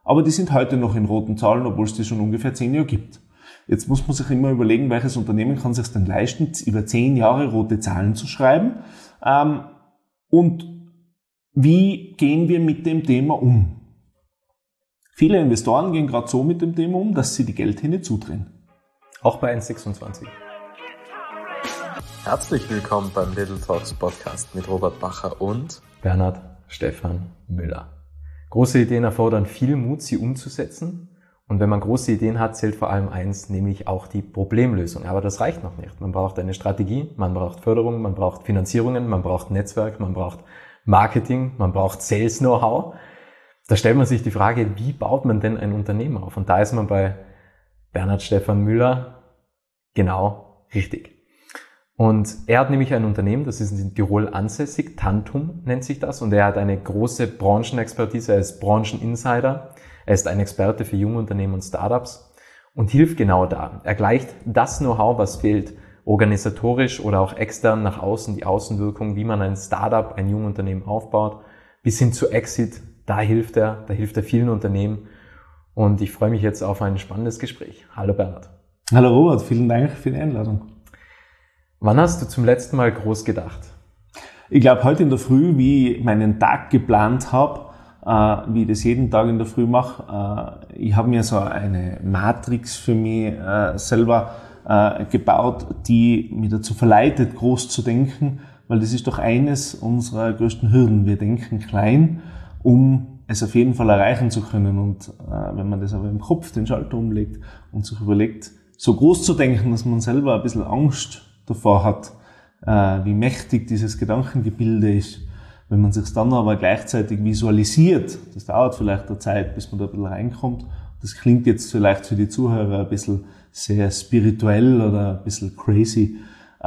aber die sind heute noch in roten Zahlen, obwohl es die schon ungefähr 10 Jahre gibt. Jetzt muss man sich immer überlegen, welches Unternehmen kann sich denn leisten, über 10 Jahre rote Zahlen zu schreiben, und wie gehen wir mit dem Thema um? Viele Investoren gehen gerade so mit dem Thema um, dass sie die Geldhähne zudrehen. Auch bei 1,26. Herzlich willkommen beim Little Talks Podcast mit Robert Bacher und Bernhard Stefan Müller. Große Ideen erfordern viel Mut, sie umzusetzen. Und wenn man große Ideen hat, zählt vor allem eins, nämlich auch die Problemlösung. Aber das reicht noch nicht. Man braucht eine Strategie, man braucht Förderung, man braucht Finanzierungen, man braucht Netzwerk, man braucht Marketing, man braucht Sales-Know-how. Da stellt man sich die Frage, wie baut man denn ein Unternehmen auf? Und da ist man bei Bernhard Stefan Müller genau richtig. Und er hat nämlich ein Unternehmen, das ist in Tirol ansässig, Tantum nennt sich das, und er hat eine große Branchenexpertise, er ist Brancheninsider, er ist ein Experte für junge Unternehmen und Startups und hilft genau da. Er gleicht das Know-how, was fehlt, organisatorisch oder auch extern nach außen, die Außenwirkung, wie man ein Startup, ein junges Unternehmen aufbaut, bis hin zu Exit. Da hilft er vielen Unternehmen und ich freue mich jetzt auf ein spannendes Gespräch. Hallo Bernhard. Hallo Robert, vielen Dank für die Einladung. Wann hast du zum letzten Mal groß gedacht? Ich glaube, heute in der Früh, wie ich meinen Tag geplant habe, wie ich das jeden Tag in der Früh mache. Ich habe mir so eine Matrix für mich selber gebaut, die mich dazu verleitet, groß zu denken, weil das ist doch eines unserer größten Hürden. Wir denken klein, um es auf jeden Fall erreichen zu können. Und wenn man das aber im Kopf den Schalter umlegt und sich überlegt, so groß zu denken, dass man selber ein bisschen Angst davor hat, wie mächtig dieses Gedankengebilde ist. Wenn man sich dann aber gleichzeitig visualisiert, das dauert vielleicht eine Zeit, bis man da ein bisschen reinkommt. Das klingt jetzt vielleicht für die Zuhörer ein bisschen sehr spirituell oder ein bisschen crazy.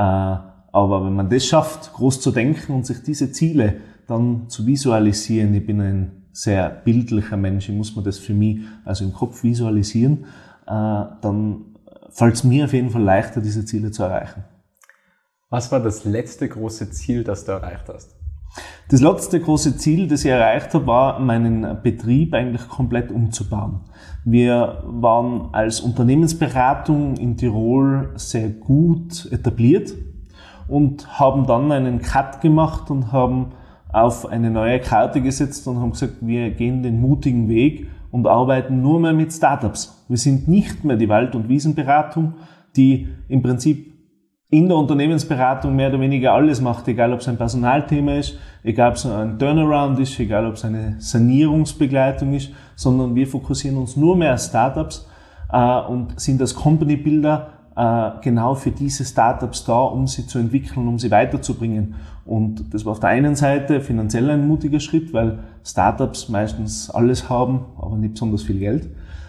Aber wenn man das schafft, groß zu denken und sich diese Ziele dann zu visualisieren, ich bin ein sehr bildlicher Mensch, ich muss mir das für mich also im Kopf visualisieren, dann fällt es mir auf jeden Fall leichter, diese Ziele zu erreichen. Was war das letzte große Ziel, das du erreicht hast? Das letzte große Ziel, das ich erreicht habe, war, meinen Betrieb eigentlich komplett umzubauen. Wir waren als Unternehmensberatung in Tirol sehr gut etabliert und haben dann einen Cut gemacht und haben auf eine neue Karte gesetzt und haben gesagt, wir gehen den mutigen Weg und arbeiten nur mehr mit Startups. Wir sind nicht mehr die Wald- und Wiesenberatung, die im Prinzip in der Unternehmensberatung mehr oder weniger alles macht, egal ob es ein Personalthema ist, egal ob es ein Turnaround ist, egal ob es eine Sanierungsbegleitung ist, sondern wir fokussieren uns nur mehr auf Startups und sind als Company Builder genau für diese Startups da, um sie zu entwickeln, um sie weiterzubringen. Und das war auf der einen Seite finanziell ein mutiger Schritt, weil Startups meistens alles haben, aber nicht besonders viel Geld.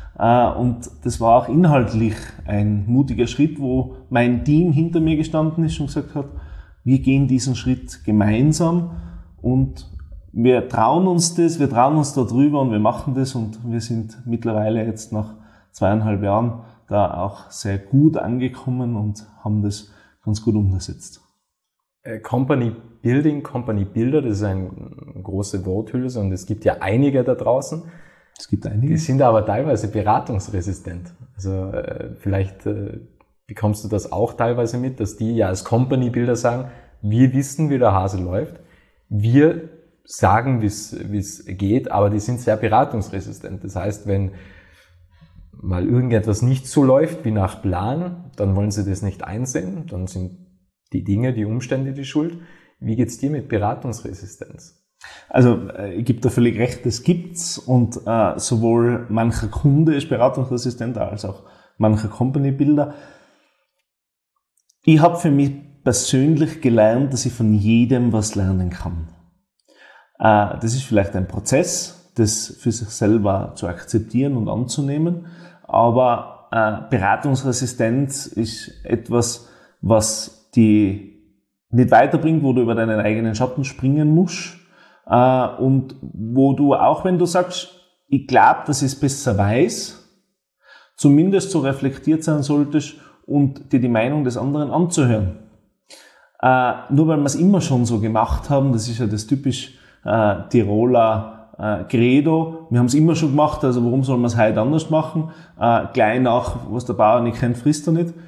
Und das war auch inhaltlich ein mutiger Schritt, wo mein Team hinter mir gestanden ist und gesagt hat, wir gehen diesen Schritt gemeinsam und wir trauen uns da drüber und wir machen das und wir sind mittlerweile jetzt nach 2,5 Jahren da auch sehr gut angekommen und haben das ganz gut umgesetzt. Company Building, Company Builder, das ist eine große Worthülse und es gibt ja einige da draußen. Es gibt einige. Die sind aber teilweise beratungsresistent. Also vielleicht bekommst du das auch teilweise mit, dass die ja als Company Builder sagen, wir wissen, wie der Hase läuft, wir sagen, wie es geht, aber die sind sehr beratungsresistent. Das heißt, wenn mal irgendetwas nicht so läuft wie nach Plan, dann wollen sie das nicht einsehen, dann sind die Dinge, die Umstände die Schuld. Wie geht's dir mit Beratungsresistenz? Also ich gebe da völlig recht, das gibt's und sowohl mancher Kunde ist beratungsresistent als auch mancher Company Builder. Ich habe für mich persönlich gelernt, dass ich von jedem was lernen kann. Das ist vielleicht ein Prozess, das für sich selber zu akzeptieren und anzunehmen, aber Beratungsresistenz ist etwas, was die nicht weiterbringt, wo du über deinen eigenen Schatten springen musst. Und wo du, auch wenn du sagst, ich glaube, dass ich es besser weiß, zumindest so reflektiert sein solltest und dir die Meinung des anderen anzuhören. Nur weil wir es immer schon so gemacht haben, das ist ja das typisch Tiroler Credo, wir haben es immer schon gemacht, also warum soll man es heute anders machen? Gleich nach, was der Bauer nicht kennt, frisst er nicht.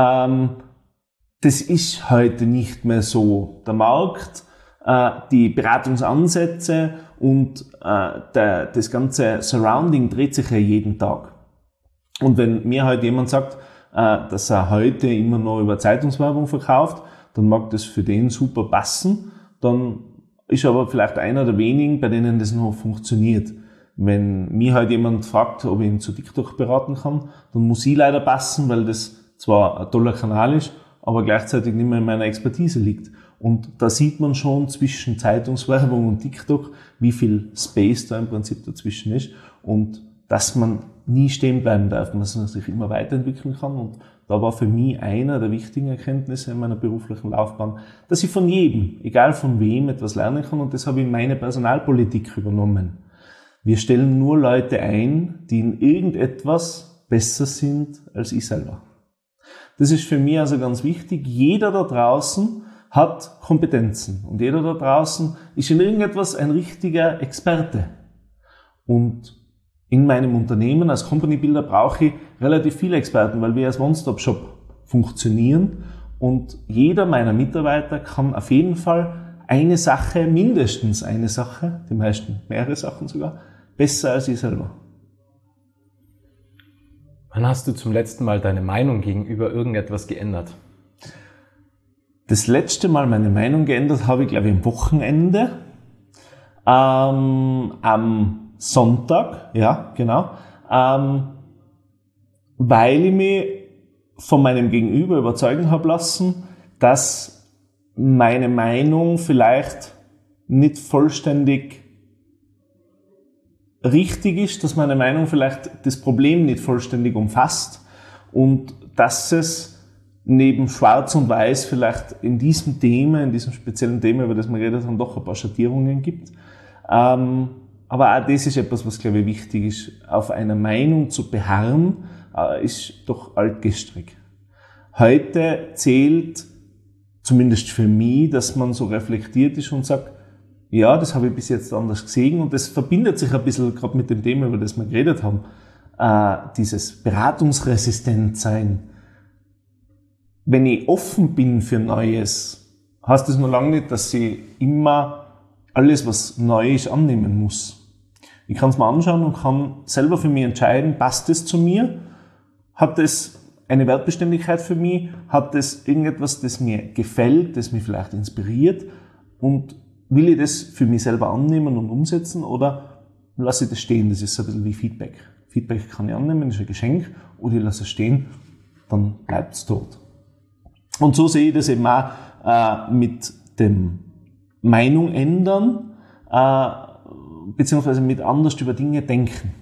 Das ist heute nicht mehr so. Der Markt, die Beratungsansätze und das ganze Surrounding dreht sich ja jeden Tag. Und wenn mir heute jemand sagt, dass er heute immer noch über Zeitungswerbung verkauft, dann mag das für den super passen, dann ist aber vielleicht einer der wenigen, bei denen das noch funktioniert. Wenn mir halt jemand fragt, ob ich ihn zu TikTok beraten kann, dann muss ich leider passen, weil das zwar ein toller Kanal ist, aber gleichzeitig nicht mehr in meiner Expertise liegt. Und da sieht man schon zwischen Zeitungswerbung und TikTok, wie viel Space da im Prinzip dazwischen ist und dass man nie stehen bleiben darf, dass man sich immer weiterentwickeln kann. Und da war für mich einer der wichtigen Erkenntnisse in meiner beruflichen Laufbahn, dass ich von jedem, egal von wem, etwas lernen kann. Und das habe ich in meine Personalpolitik übernommen. Wir stellen nur Leute ein, die in irgendetwas besser sind als ich selber. Das ist für mich also ganz wichtig. Jeder da draußen hat Kompetenzen und jeder da draußen ist in irgendetwas ein richtiger Experte. Und in meinem Unternehmen als Company Builder brauche ich relativ viele Experten, weil wir als One-Stop-Shop funktionieren und jeder meiner Mitarbeiter kann auf jeden Fall eine Sache, mindestens eine Sache, die meisten mehrere Sachen sogar, besser als ich selber. Wann hast du zum letzten Mal deine Meinung gegenüber irgendetwas geändert? Das letzte Mal meine Meinung geändert habe ich, glaube ich, am Wochenende. Am Sonntag, ja, genau. Weil ich mich von meinem Gegenüber überzeugen habe lassen, dass meine Meinung vielleicht nicht vollständig richtig ist, dass meine Meinung vielleicht das Problem nicht vollständig umfasst und dass es neben Schwarz und Weiß vielleicht in diesem Thema, in diesem speziellen Thema, über das wir geredet haben, doch ein paar Schattierungen gibt. Aber auch das ist etwas, was, glaube ich, wichtig ist. Auf einer Meinung zu beharren, ist doch altgestrig. Heute zählt, zumindest für mich, dass man so reflektiert ist und sagt, ja, das habe ich bis jetzt anders gesehen und das verbindet sich ein bisschen gerade mit dem Thema, über das wir geredet haben. Dieses beratungsresistent sein. Wenn ich offen bin für Neues, heißt das noch lange nicht, dass ich immer alles, was neu ist, annehmen muss. Ich kann es mir anschauen und kann selber für mich entscheiden, passt es zu mir? Hat es eine Wertbeständigkeit für mich? Hat es irgendetwas, das mir gefällt, das mich vielleicht inspiriert? Und will ich das für mich selber annehmen und umsetzen oder lasse ich das stehen? Das ist ein bisschen wie Feedback. Feedback kann ich annehmen, das ist ein Geschenk, oder ich lasse es stehen, dann bleibt es tot. Und so sehe ich das eben auch mit dem Meinung ändern, beziehungsweise mit anders über Dinge denken.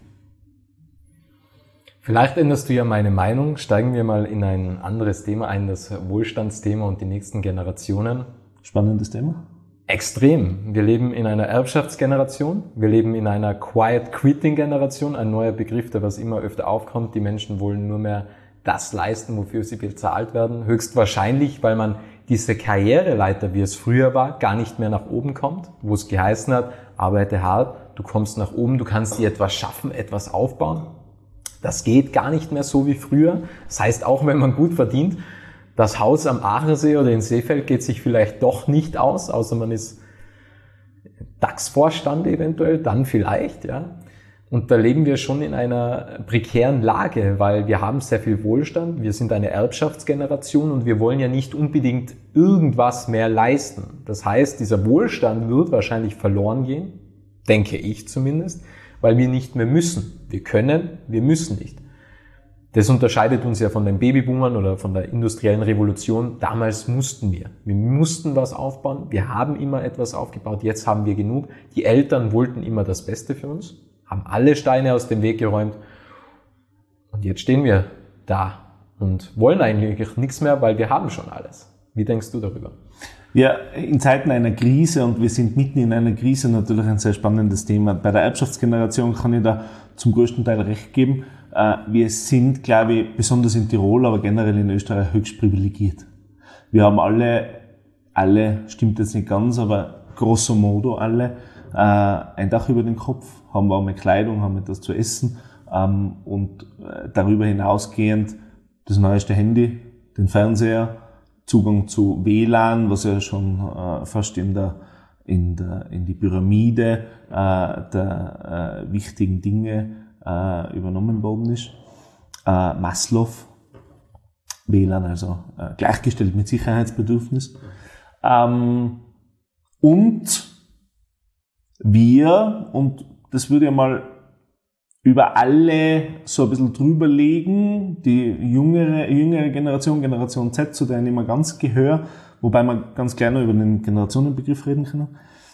Vielleicht änderst du ja meine Meinung. Steigen wir mal in ein anderes Thema ein, das Wohlstandsthema und die nächsten Generationen. Spannendes Thema. Extrem. Wir leben in einer Erbschaftsgeneration. Wir leben in einer Quiet Quitting Generation. Ein neuer Begriff, der was immer öfter aufkommt. Die Menschen wollen nur mehr das leisten, wofür sie bezahlt werden. Höchstwahrscheinlich, weil man diese Karriereleiter, wie es früher war, gar nicht mehr nach oben kommt, wo es geheißen hat, arbeite hart, du kommst nach oben, du kannst dir etwas schaffen, etwas aufbauen. Das geht gar nicht mehr so wie früher. Das heißt, auch wenn man gut verdient, das Haus am Aachensee oder in Seefeld geht sich vielleicht doch nicht aus, außer man ist DAX-Vorstand eventuell, dann vielleicht, ja. Und da leben wir schon in einer prekären Lage, weil wir haben sehr viel Wohlstand, wir sind eine Erbschaftsgeneration und wir wollen ja nicht unbedingt irgendwas mehr leisten. Das heißt, dieser Wohlstand wird wahrscheinlich verloren gehen, denke ich zumindest, weil wir nicht mehr müssen. Wir können, wir müssen nicht. Das unterscheidet uns ja von den Babyboomern oder von der industriellen Revolution. Damals mussten wir. Wir mussten was aufbauen, wir haben immer etwas aufgebaut, jetzt haben wir genug. Die Eltern wollten immer das Beste für uns, haben alle Steine aus dem Weg geräumt und jetzt stehen wir da und wollen eigentlich nichts mehr, weil wir haben schon alles. Wie denkst du darüber? Ja, in Zeiten einer Krise, und wir sind mitten in einer Krise, natürlich ein sehr spannendes Thema. Bei der Erbschaftsgeneration kann ich da zum größten Teil recht geben. Wir sind, glaube ich, besonders in Tirol, aber generell in Österreich höchst privilegiert. Wir haben alle, stimmt jetzt nicht ganz, aber grosso modo alle, ein Dach über den Kopf, haben warme Kleidung, haben etwas zu essen und darüber hinausgehend das neueste Handy, den Fernseher, Zugang zu WLAN, was ja schon fast in die Pyramide der wichtigen Dinge übernommen worden ist. Maslow, WLAN, also gleichgestellt mit Sicherheitsbedürfnis. Und wir, und das würde ich mal über alle so ein bisschen drüber legen, die jüngere Generation, Generation Z, zu der ich nicht mehr ganz gehöre, wobei man ganz gerne über den Generationenbegriff reden kann,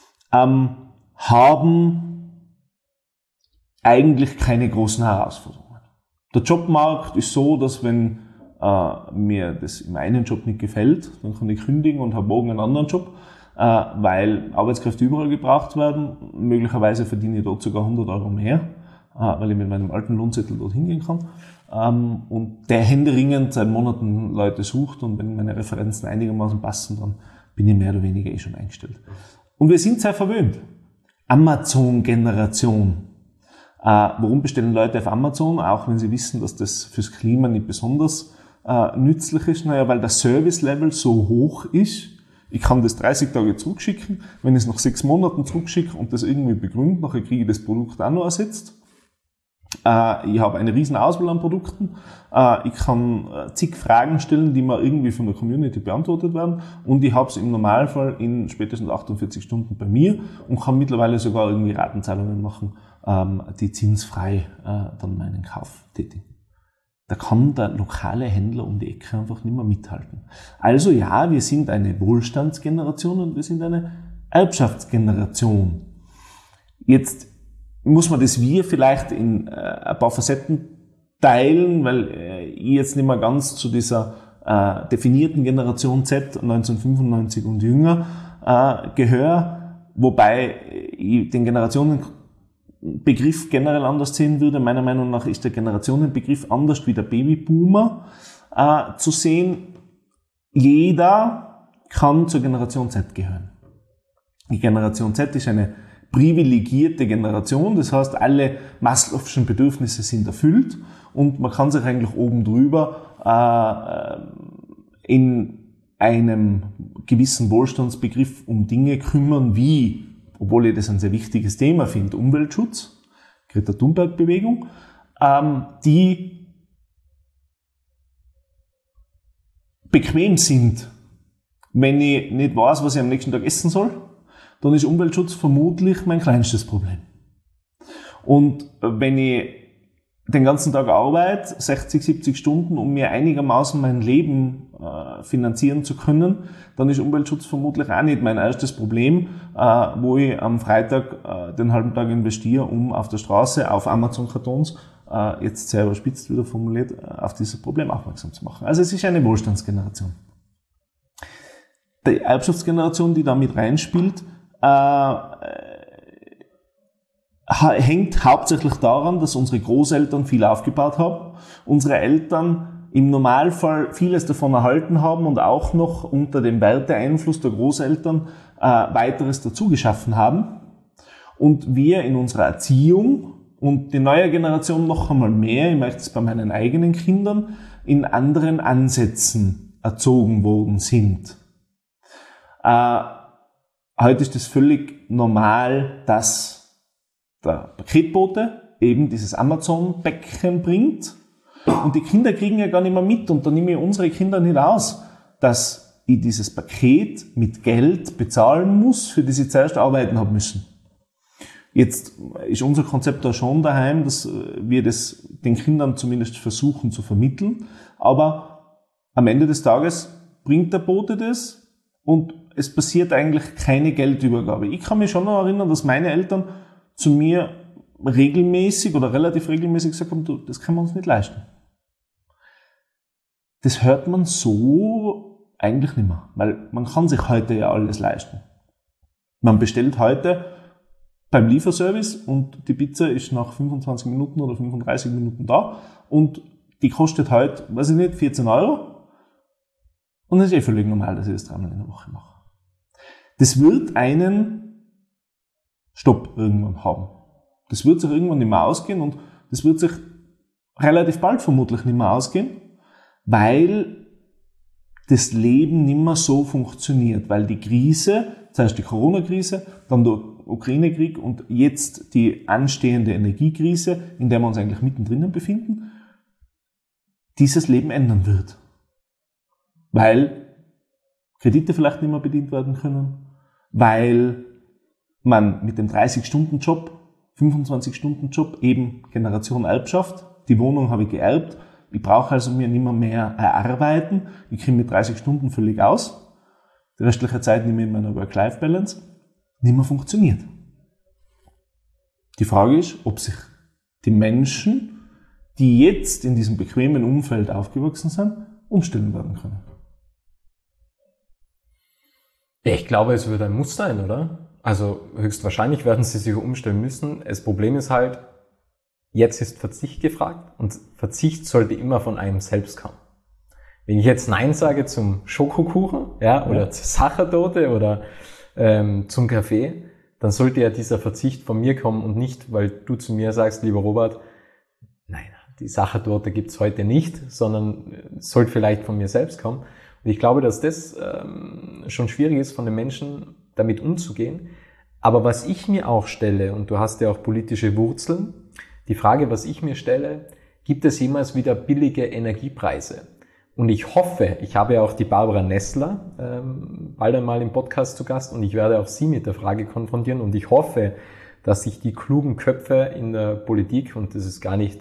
haben eigentlich keine großen Herausforderungen. Der Jobmarkt ist so, dass wenn mir das in meinem Job nicht gefällt, dann kann ich kündigen und habe morgen einen anderen Job, weil Arbeitskräfte überall gebraucht werden. Möglicherweise verdiene ich dort sogar 100 Euro mehr, weil ich mit meinem alten Lohnzettel dort hingehen kann. Und der händeringend seit Monaten Leute sucht, und wenn meine Referenzen einigermaßen passen, dann bin ich mehr oder weniger schon eingestellt. Und wir sind sehr verwöhnt. Amazon-Generation. Warum bestellen Leute auf Amazon, auch wenn sie wissen, dass das fürs Klima nicht besonders nützlich ist? Naja, weil der Service-Level so hoch ist. Ich kann das 30 Tage zurückschicken. Wenn ich es nach 6 Monaten zurückschicke und das irgendwie begründe, nachher kriege ich das Produkt auch noch ersetzt. Ich habe eine riesen Auswahl an Produkten. Ich kann zig Fragen stellen, die mir irgendwie von der Community beantwortet werden. Und ich habe es im Normalfall in spätestens 48 Stunden bei mir und kann mittlerweile sogar irgendwie Ratenzahlungen machen, die zinsfrei dann meinen Kauf tätigen. Da kann der lokale Händler um die Ecke einfach nicht mehr mithalten. Also ja, wir sind eine Wohlstandsgeneration und wir sind eine Erbschaftsgeneration. Jetzt muss man das Wir vielleicht in ein paar Facetten teilen, weil ich jetzt nicht mehr ganz zu dieser definierten Generation Z 1995 und jünger gehöre, wobei ich den Generationenbegriff generell anders sehen würde. Meiner Meinung nach ist der Generationenbegriff anders wie der Babyboomer zu sehen. Jeder kann zur Generation Z gehören. Die Generation Z ist eine privilegierte Generation, das heißt, alle Maslow'schen Bedürfnisse sind erfüllt und man kann sich eigentlich oben drüber in einem gewissen Wohlstandsbegriff um Dinge kümmern, wie, obwohl ich das ein sehr wichtiges Thema finde, Umweltschutz, Greta Thunberg-Bewegung, die bequem sind. Wenn ich nicht weiß, was ich am nächsten Tag essen soll, dann ist Umweltschutz vermutlich mein kleinstes Problem. Und wenn ich den ganzen Tag arbeite, 60, 70 Stunden, um mir einigermaßen mein Leben finanzieren zu können, dann ist Umweltschutz vermutlich auch nicht mein erstes Problem, wo ich am Freitag den halben Tag investiere, um auf der Straße auf Amazon-Kartons, jetzt sehr überspitzt wieder formuliert, auf dieses Problem aufmerksam zu machen. Also es ist eine Wohlstandsgeneration. Die Erbschaftsgeneration, die da mit reinspielt, hängt hauptsächlich daran, dass unsere Großeltern viel aufgebaut haben, unsere Eltern im Normalfall vieles davon erhalten haben und auch noch unter dem Werteeinfluss der Großeltern weiteres dazu geschaffen haben und wir in unserer Erziehung und die neue Generation noch einmal mehr, ich möchte es bei meinen eigenen Kindern, in anderen Ansätzen erzogen worden sind. Heute ist es völlig normal, dass der Paketbote eben dieses Amazon-Päckchen bringt und die Kinder kriegen ja gar nicht mehr mit und da nehme ich unsere Kinder nicht aus, dass ich dieses Paket mit Geld bezahlen muss, für das sie zuerst arbeiten haben müssen. Jetzt ist unser Konzept da schon daheim, dass wir das den Kindern zumindest versuchen zu vermitteln, aber am Ende des Tages bringt der Bote das und es passiert eigentlich keine Geldübergabe. Ich kann mich schon noch erinnern, dass meine Eltern zu mir regelmäßig oder relativ regelmäßig gesagt haben, du, das können wir uns nicht leisten. Das hört man so eigentlich nicht mehr, weil man kann sich heute ja alles leisten. Man bestellt heute beim Lieferservice und die Pizza ist nach 25 Minuten oder 35 Minuten da und die kostet heute, weiß ich nicht, 14 Euro und es ist völlig normal, dass ich das 3-mal in der Woche mache. Das wird einen Stopp irgendwann haben. Das wird sich irgendwann nicht mehr ausgehen und das wird sich relativ bald vermutlich nicht mehr ausgehen, weil das Leben nicht mehr so funktioniert, weil die Krise, zuerst die Corona-Krise, dann der Ukraine-Krieg und jetzt die anstehende Energiekrise, in der wir uns eigentlich mittendrin befinden, dieses Leben ändern wird. Weil Kredite vielleicht nicht mehr bedient werden können, weil man mit dem 30-Stunden-Job, 25-Stunden-Job eben Generation Erbschaft, die Wohnung habe ich geerbt, ich brauche also mir nicht mehr erarbeiten, ich kriege mit 30 Stunden völlig aus, die restliche Zeit nicht mehr in meiner Work-Life-Balance, nicht mehr funktioniert. Die Frage ist, ob sich die Menschen, die jetzt in diesem bequemen Umfeld aufgewachsen sind, umstellen werden können. Ich glaube, es wird ein Muss sein, oder? Also höchstwahrscheinlich werden sie sich umstellen müssen. Das Problem ist halt, jetzt ist Verzicht gefragt und Verzicht sollte immer von einem selbst kommen. Wenn ich jetzt Nein sage zum Schokokuchen, oder zur Sachertorte oder zum Kaffee, dann sollte ja dieser Verzicht von mir kommen und nicht, weil du zu mir sagst, lieber Robert, nein, die Sachertorte gibt's heute nicht, sondern sollte vielleicht von mir selbst kommen. Und ich glaube, dass das schon schwierig ist, von den Menschen damit umzugehen. Aber was ich mir auch stelle, und du hast ja auch politische Wurzeln, die Frage, was ich mir stelle, gibt es jemals wieder billige Energiepreise? Und ich hoffe, ich habe ja auch die Barbara Nessler bald einmal im Podcast zu Gast und ich werde auch sie mit der Frage konfrontieren und ich hoffe, dass sich die klugen Köpfe in der Politik, und das ist gar nicht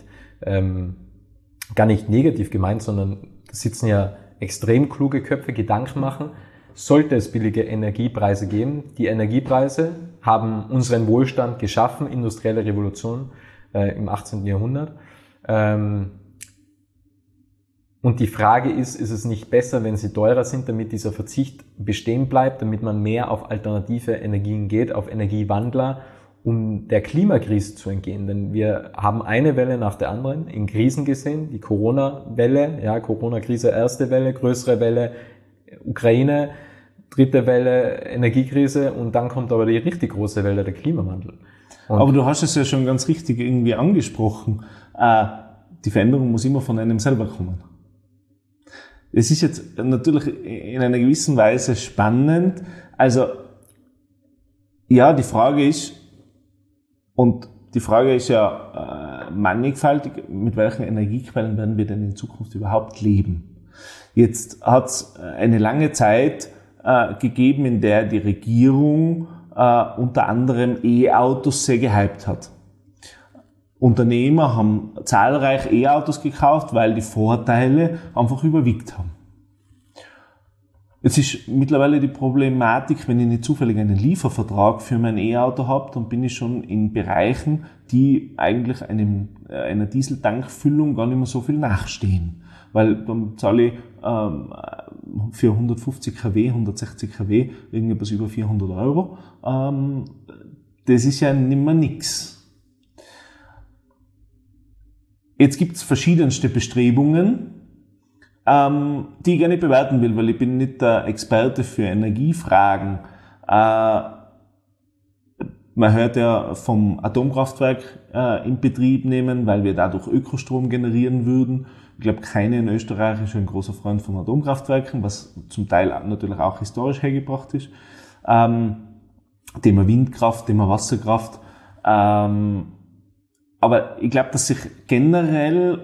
negativ gemeint, sondern da sitzen ja extrem kluge Köpfe, Gedanken machen, sollte es billige Energiepreise geben. Die Energiepreise haben unseren Wohlstand geschaffen, industrielle Revolution im 18. Jahrhundert. Und die Frage ist es nicht besser, wenn sie teurer sind, damit dieser Verzicht bestehen bleibt, damit man mehr auf alternative Energien geht, auf Energiewandler, um der Klimakrise zu entgehen? Denn wir haben eine Welle nach der anderen in Krisen gesehen, die Corona-Welle, Corona-Krise erste Welle, größere Welle Ukraine, dritte Welle Energiekrise und dann kommt aber die richtig große Welle der Klimawandel. Und aber du hast es ja schon ganz richtig irgendwie angesprochen. Die Veränderung muss immer von einem selber kommen. Es ist jetzt natürlich in einer gewissen Weise spannend. Also, ja, die Frage ist ja mannigfaltig, mit welchen Energiequellen werden wir denn in Zukunft überhaupt leben? Jetzt hat es eine lange Zeit gegeben, in der die Regierung unter anderem E-Autos sehr gehypt hat. Unternehmer haben zahlreich E-Autos gekauft, weil die Vorteile einfach überwiegt haben. Jetzt ist mittlerweile die Problematik, wenn ich nicht zufällig einen Liefervertrag für mein E-Auto habe, dann bin ich schon in Bereichen, die eigentlich einer Dieseltankfüllung gar nicht mehr so viel nachstehen. Weil dann zahle ich für 150 kW, 160 kW irgendetwas über 400 Euro. Das ist ja nicht mehr nix. Jetzt gibt's verschiedenste Bestrebungen, die ich gar nicht bewerten will, weil ich bin nicht der Experte für Energiefragen. Man hört ja vom Atomkraftwerk in Betrieb nehmen, weil wir dadurch Ökostrom generieren würden. Ich glaube, keiner in Österreich ist ein großer Freund von Atomkraftwerken, was zum Teil natürlich auch historisch hergebracht ist. Thema Windkraft, Thema Wasserkraft. Aber ich glaube, dass sich generell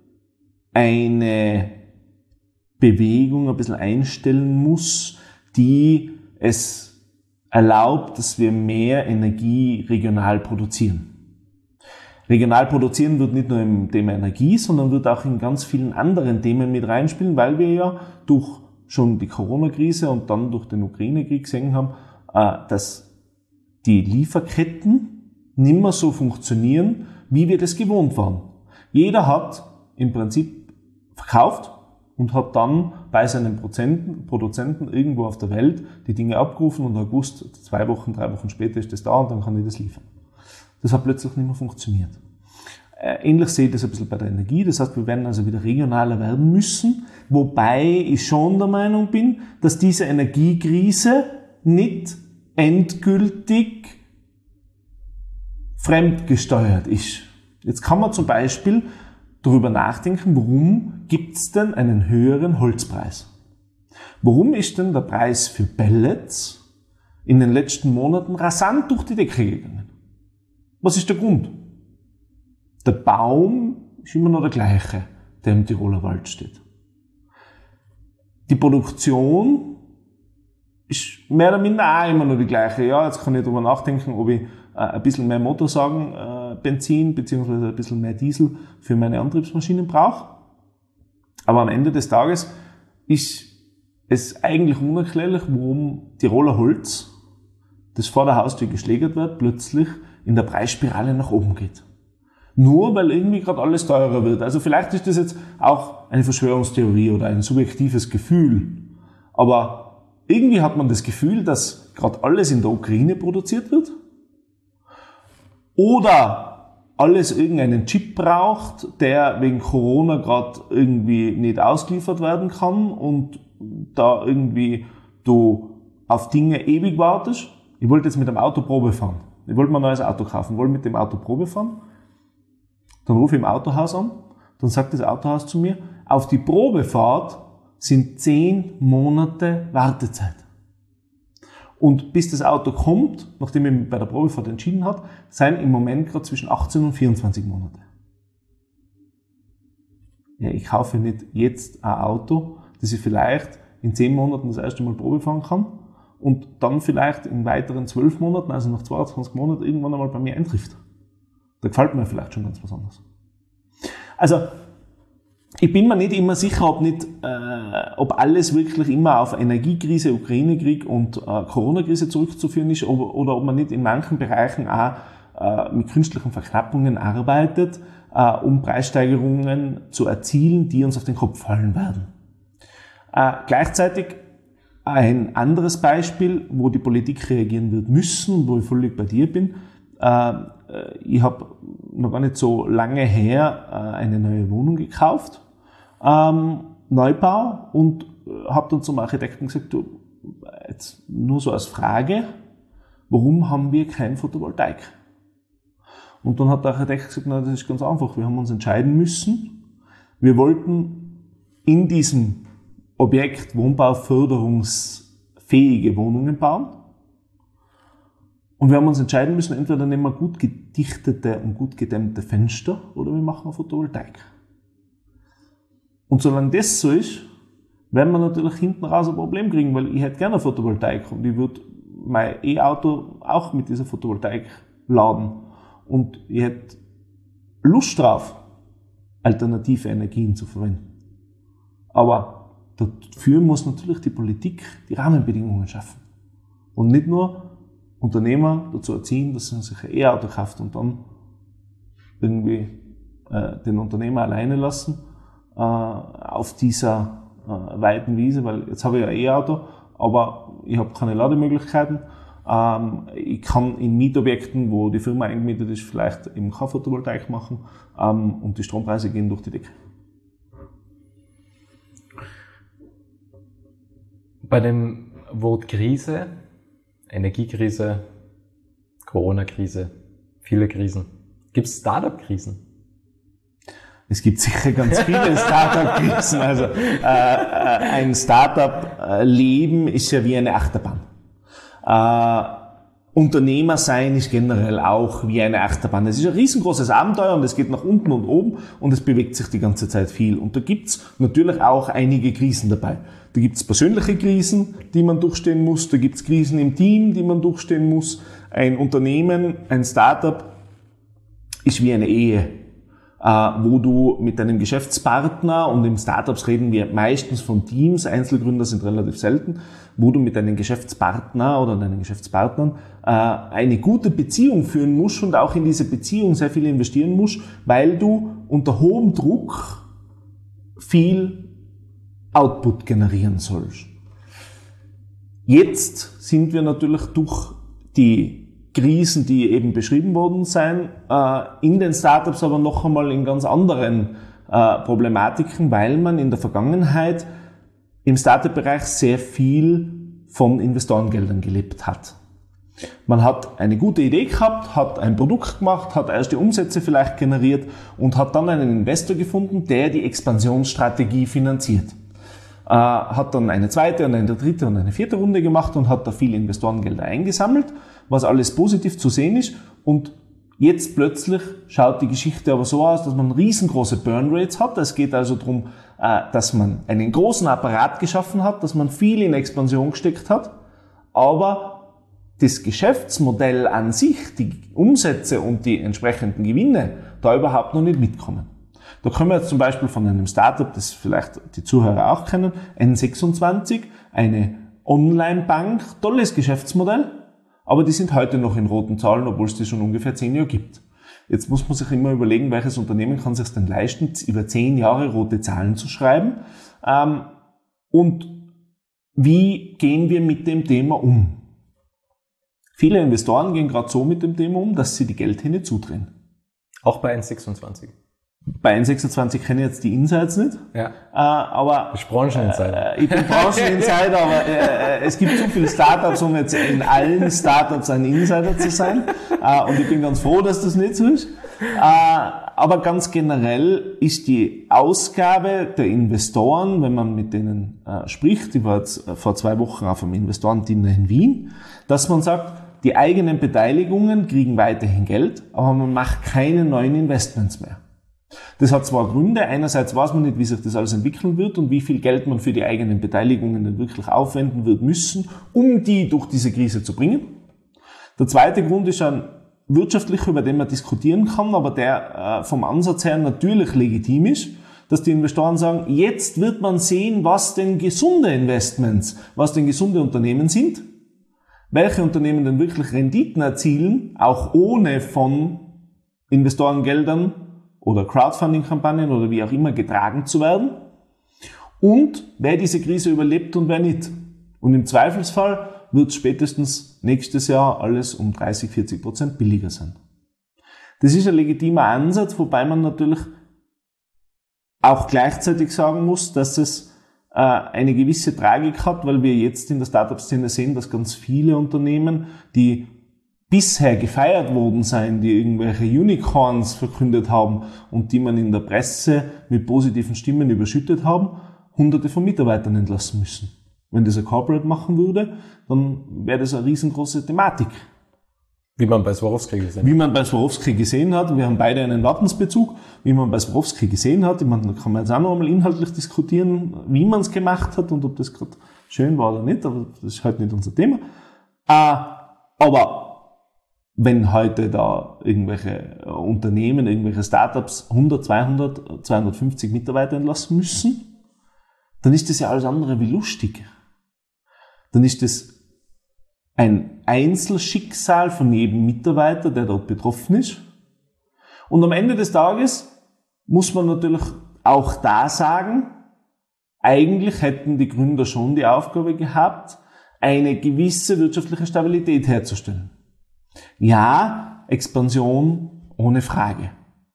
eine Bewegung ein bisschen einstellen muss, die es erlaubt, dass wir mehr Energie regional produzieren. Regional produzieren wird nicht nur im Thema Energie, sondern wird auch in ganz vielen anderen Themen mit reinspielen, weil wir ja durch schon die Corona-Krise und dann durch den Ukraine-Krieg gesehen haben, dass die Lieferketten nicht mehr so funktionieren, wie wir das gewohnt waren. Jeder hat im Prinzip verkauft und hat dann bei seinen Produzenten irgendwo auf der Welt die Dinge abgerufen und August, 2 Wochen, 3 Wochen später ist das da und dann kann ich das liefern. Das hat plötzlich nicht mehr funktioniert. Ähnlich sehe ich das ein bisschen bei der Energie. Das heißt, wir werden also wieder regionaler werden müssen, wobei ich schon der Meinung bin, dass diese Energiekrise nicht endgültig fremdgesteuert ist. Jetzt kann man zum Beispiel darüber nachdenken, warum gibt es denn einen höheren Holzpreis? Warum ist denn der Preis für Pellets in den letzten Monaten rasant durch die Decke gegangen? Was ist der Grund? Der Baum ist immer noch der gleiche, der im Tiroler Wald steht. Die Produktion ist mehr oder minder auch immer noch die gleiche. Ja, jetzt kann ich darüber nachdenken, ob ich ein bisschen mehr Motorsagen, Benzin bzw. ein bisschen mehr Diesel für meine Antriebsmaschinen brauche. Aber am Ende des Tages ist es eigentlich unerklärlich, warum Tiroler Holz, das vor der Haustür geschlägert wird, plötzlich in der Preisspirale nach oben geht. Nur weil irgendwie gerade alles teurer wird. Also vielleicht ist das jetzt auch eine Verschwörungstheorie oder ein subjektives Gefühl. Aber irgendwie hat man das Gefühl, dass gerade alles in der Ukraine produziert wird. Oder alles irgendeinen Chip braucht, der wegen Corona gerade irgendwie nicht ausgeliefert werden kann und da irgendwie du auf Dinge ewig wartest. Ich wollte jetzt mit dem Auto Probe fahren. Ich wollte mir ein neues Auto kaufen, wollte mit dem Auto Probe fahren. Dann rufe ich im Autohaus an, dann sagt das Autohaus zu mir, auf die Probefahrt sind 10 Monate Wartezeit. Und bis das Auto kommt, nachdem ich mich bei der Probefahrt entschieden habe, sind im Moment gerade zwischen 18 und 24 Monate. Ja, ich kaufe nicht jetzt ein Auto, das ich vielleicht in 10 Monaten das erste Mal Probe fahren kann und dann vielleicht in weiteren 12 Monaten, also nach 22 Monaten, irgendwann einmal bei mir eintrifft. Da gefällt mir vielleicht schon ganz was anderes. Also, ich bin mir nicht immer sicher, ob alles wirklich immer auf Energiekrise, Ukraine-Krieg und Corona-Krise zurückzuführen ist oder ob man nicht in manchen Bereichen auch mit künstlichen Verknappungen arbeitet, um Preissteigerungen zu erzielen, die uns auf den Kopf fallen werden. Gleichzeitig ein anderes Beispiel, wo die Politik reagieren wird müssen, wo ich völlig bei dir bin. Ich habe noch gar nicht so lange her eine neue Wohnung gekauft, Neubau, und habe dann zum Architekten gesagt, du, jetzt nur so als Frage, warum haben wir kein Photovoltaik? Und dann hat der Architekt gesagt, na, das ist ganz einfach, wir haben uns entscheiden müssen, wir wollten in diesem Objekt wohnbauförderungsfähige Wohnungen bauen. Und wir haben uns entscheiden müssen, entweder nehmen wir gut gedichtete und gut gedämmte Fenster oder wir machen eine Photovoltaik. Und solange das so ist, werden wir natürlich hinten raus ein Problem kriegen, weil ich hätte gerne eine Photovoltaik und ich würde mein E-Auto auch mit dieser Photovoltaik laden. Und ich hätte Lust drauf, alternative Energien zu verwenden. Aber dafür muss natürlich die Politik die Rahmenbedingungen schaffen. Und nicht nur Unternehmer dazu erziehen, dass sie sich ein E-Auto kauft und dann irgendwie den Unternehmer alleine lassen auf dieser weiten Wiese, weil jetzt habe ich ein E-Auto, aber ich habe keine Lademöglichkeiten. Ich kann in Mietobjekten, wo die Firma eingemietet ist, vielleicht eben keine Photovoltaik machen und die Strompreise gehen durch die Decke. Bei dem Wort Krise, Energiekrise, Corona-Krise, viele Krisen. Gibt es Startup-Krisen? Es gibt sicher ganz viele Startup-Krisen. Also ein Startup-Leben ist ja wie eine Achterbahn. Unternehmer sein ist generell auch wie eine Achterbahn. Es ist ein riesengroßes Abenteuer und es geht nach unten und oben und es bewegt sich die ganze Zeit viel. Und da gibt's natürlich auch einige Krisen dabei. Da gibt's persönliche Krisen, die man durchstehen muss. Da gibt's Krisen im Team, die man durchstehen muss. Ein Unternehmen, ein Startup ist wie eine Ehe, wo du mit deinem Geschäftspartner, und in Startups reden wir meistens von Teams, Einzelgründer sind relativ selten, wo du mit deinem Geschäftspartner oder deinen Geschäftspartnern eine gute Beziehung führen musst und auch in diese Beziehung sehr viel investieren musst, weil du unter hohem Druck viel Output generieren sollst. Jetzt sind wir natürlich durch die Krisen, die eben beschrieben worden sind, in den Startups aber noch einmal in ganz anderen Problematiken, weil man in der Vergangenheit im Startup-Bereich sehr viel von Investorengeldern gelebt hat. Man hat eine gute Idee gehabt, hat ein Produkt gemacht, hat erste Umsätze vielleicht generiert und hat dann einen Investor gefunden, der die Expansionsstrategie finanziert. Hat dann eine zweite und eine dritte und eine vierte Runde gemacht und hat da viele Investorengelder eingesammelt, was alles positiv zu sehen ist. Und jetzt plötzlich schaut die Geschichte aber so aus, dass man riesengroße Burn-Rates hat. Es geht also darum, dass man einen großen Apparat geschaffen hat, dass man viel in Expansion gesteckt hat, aber das Geschäftsmodell an sich, die Umsätze und die entsprechenden Gewinne, da überhaupt noch nicht mitkommen. Da können wir jetzt zum Beispiel von einem Startup, das vielleicht die Zuhörer auch kennen, N26, eine Online-Bank, tolles Geschäftsmodell, aber die sind heute noch in roten Zahlen, obwohl es die schon ungefähr 10 Jahre gibt. Jetzt muss man sich immer überlegen, welches Unternehmen kann sich denn leisten, über 10 Jahre rote Zahlen zu schreiben, und wie gehen wir mit dem Thema um? Viele Investoren gehen gerade so mit dem Thema um, dass sie die Geldhähne zudrehen. Auch bei N26? Bei N26 kenne ich jetzt die Insights nicht. Ja. Aber ich bin Brancheninsider. Ich bin Brancheninsider, aber es gibt so viele Startups, um jetzt in allen Startups ein Insider zu sein. Und ich bin ganz froh, dass das nicht so ist. Aber ganz generell ist die Ausgabe der Investoren, wenn man mit denen spricht, ich war jetzt vor 2 Wochen auf einem Investorendinner in Wien, dass man sagt, die eigenen Beteiligungen kriegen weiterhin Geld, aber man macht keine neuen Investments mehr. Das hat zwar Gründe, einerseits weiß man nicht, wie sich das alles entwickeln wird und wie viel Geld man für die eigenen Beteiligungen dann wirklich aufwenden wird müssen, um die durch diese Krise zu bringen. Der zweite Grund ist ein wirtschaftlicher, über den man diskutieren kann, aber der vom Ansatz her natürlich legitim ist, dass die Investoren sagen, jetzt wird man sehen, was denn gesunde Investments, was denn gesunde Unternehmen sind, welche Unternehmen denn wirklich Renditen erzielen, auch ohne von Investorengeldern oder Crowdfunding-Kampagnen oder wie auch immer getragen zu werden, und wer diese Krise überlebt und wer nicht. Und im Zweifelsfall wird spätestens nächstes Jahr alles um 30-40% billiger sein. Das ist ein legitimer Ansatz, wobei man natürlich auch gleichzeitig sagen muss, dass es eine gewisse Tragik hat, weil wir jetzt in der Startup-Szene sehen, dass ganz viele Unternehmen, die bisher gefeiert worden sein, die irgendwelche Unicorns verkündet haben und die man in der Presse mit positiven Stimmen überschüttet haben, Hunderte von Mitarbeitern entlassen müssen. Wenn das ein Corporate machen würde, dann wäre das eine riesengroße Thematik. Wie man bei Swarovski gesehen hat. Wie man bei Swarovski gesehen hat. Wir haben beide einen Wappensbezug. Wie man bei Swarovski gesehen hat. Ich meine, da kann man jetzt auch noch einmal inhaltlich diskutieren, wie man es gemacht hat und ob das gerade schön war oder nicht. Aber das ist halt nicht unser Thema. Aber wenn heute da irgendwelche Unternehmen, irgendwelche Startups 100, 200, 250 Mitarbeiter entlassen müssen, dann ist das ja alles andere wie lustig. Dann ist das ein Einzelschicksal von jedem Mitarbeiter, der dort betroffen ist. Und am Ende des Tages muss man natürlich auch da sagen, eigentlich hätten die Gründer schon die Aufgabe gehabt, eine gewisse wirtschaftliche Stabilität herzustellen. Ja, Expansion ohne Frage.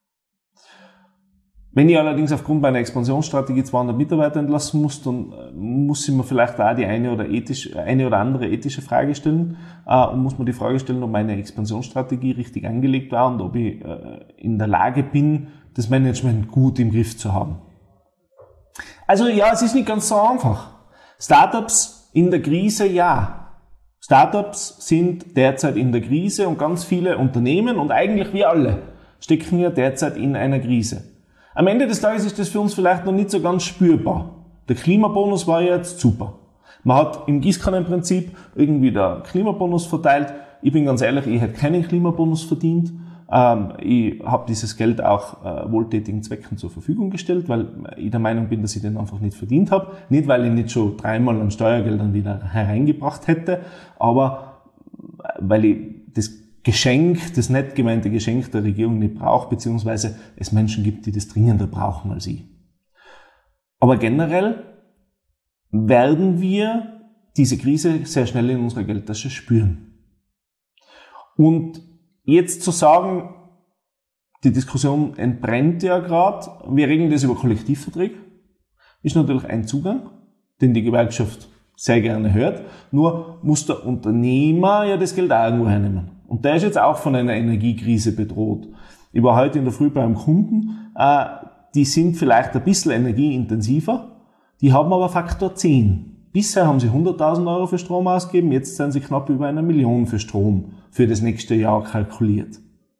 Wenn ich allerdings aufgrund meiner Expansionsstrategie 200 Mitarbeiter entlassen muss, dann muss ich mir vielleicht auch die eine oder andere ethische Frage stellen und muss mir die Frage stellen, ob meine Expansionsstrategie richtig angelegt war und ob ich in der Lage bin, das Management gut im Griff zu haben. Also ja, es ist nicht ganz so einfach. Startups in der Krise, ja. Startups sind derzeit in der Krise und ganz viele Unternehmen und eigentlich wir alle stecken ja derzeit in einer Krise. Am Ende des Tages ist das für uns vielleicht noch nicht so ganz spürbar. Der Klimabonus war ja jetzt super. Man hat im Gießkannenprinzip irgendwie der Klimabonus verteilt. Ich bin ganz ehrlich, ich hätte keinen Klimabonus verdient. Ich habe dieses Geld auch wohltätigen Zwecken zur Verfügung gestellt, weil ich der Meinung bin, dass ich den einfach nicht verdient habe. Nicht, weil ich nicht schon 3-mal an Steuergeldern wieder hereingebracht hätte, aber weil ich das Geschenk, das nett gemeinte Geschenk der Regierung nicht braucht, beziehungsweise es Menschen gibt, die das dringender brauchen als ich. Aber generell werden wir diese Krise sehr schnell in unserer Geldtasche spüren. Und jetzt zu sagen, die Diskussion entbrennt ja gerade, wir regeln das über Kollektivverträge, ist natürlich ein Zugang, den die Gewerkschaft sehr gerne hört. Nur muss der Unternehmer ja das Geld auch irgendwo hernehmen. Und der ist jetzt auch von einer Energiekrise bedroht. Ich war heute in der Früh bei einem Kunden, die sind vielleicht ein bisschen energieintensiver, die haben aber Faktor 10. Bisher haben sie 100.000 Euro für Strom ausgegeben, jetzt sind sie knapp über 1 Million für Strom für das nächste Jahr kalkuliert.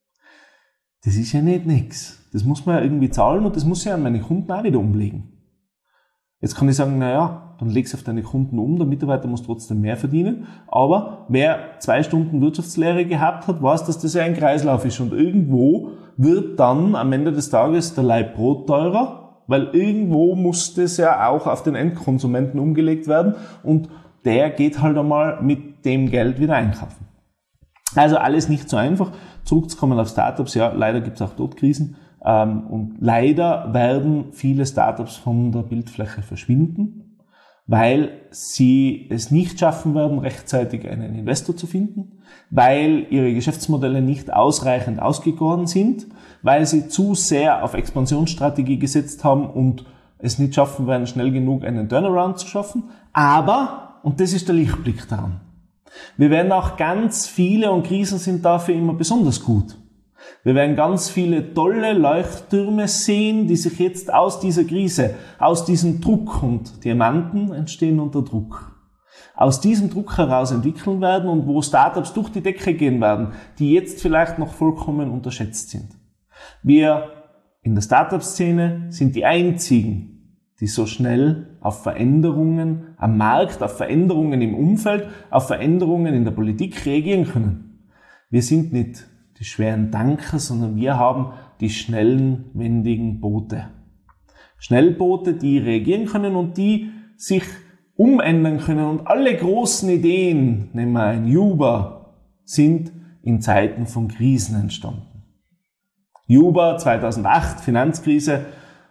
Das ist ja nicht nix. Das muss man ja irgendwie zahlen und das muss ich an meine Kunden auch wieder umlegen. Jetzt kann ich sagen, naja, dann leg's auf deine Kunden um, der Mitarbeiter muss trotzdem mehr verdienen. Aber wer 2 Stunden Wirtschaftslehre gehabt hat, weiß, dass das ja ein Kreislauf ist. Und irgendwo wird dann am Ende des Tages der Laib Brot teurer, weil irgendwo muss das ja auch auf den Endkonsumenten umgelegt werden. Und der geht halt einmal mit dem Geld wieder einkaufen. Also alles nicht so einfach. Zurückzukommen auf Startups, ja, leider gibt es auch dort Krisen. Und leider werden viele Startups von der Bildfläche verschwinden, weil sie es nicht schaffen werden, rechtzeitig einen Investor zu finden, weil ihre Geschäftsmodelle nicht ausreichend ausgegoren sind, weil sie zu sehr auf Expansionsstrategie gesetzt haben und es nicht schaffen werden, schnell genug einen Turnaround zu schaffen. Aber, und das ist der Lichtblick daran, wir werden auch ganz viele, und Krisen sind dafür immer besonders gut. Wir werden ganz viele tolle Leuchttürme sehen, die sich jetzt aus dieser Krise, aus diesem Druck, und Diamanten entstehen unter Druck, aus diesem Druck heraus entwickeln werden und wo Startups durch die Decke gehen werden, die jetzt vielleicht noch vollkommen unterschätzt sind. Wir in der Startup-Szene sind die einzigen, die so schnell auf Veränderungen am Markt, auf Veränderungen im Umfeld, auf Veränderungen in der Politik reagieren können. Wir sind nicht die schweren Tanker, sondern wir haben die schnellen, wendigen Boote. Schnellboote, die reagieren können und die sich umändern können. Und alle großen Ideen, nehmen wir ein Uber, sind in Zeiten von Krisen entstanden. Uber 2008, Finanzkrise,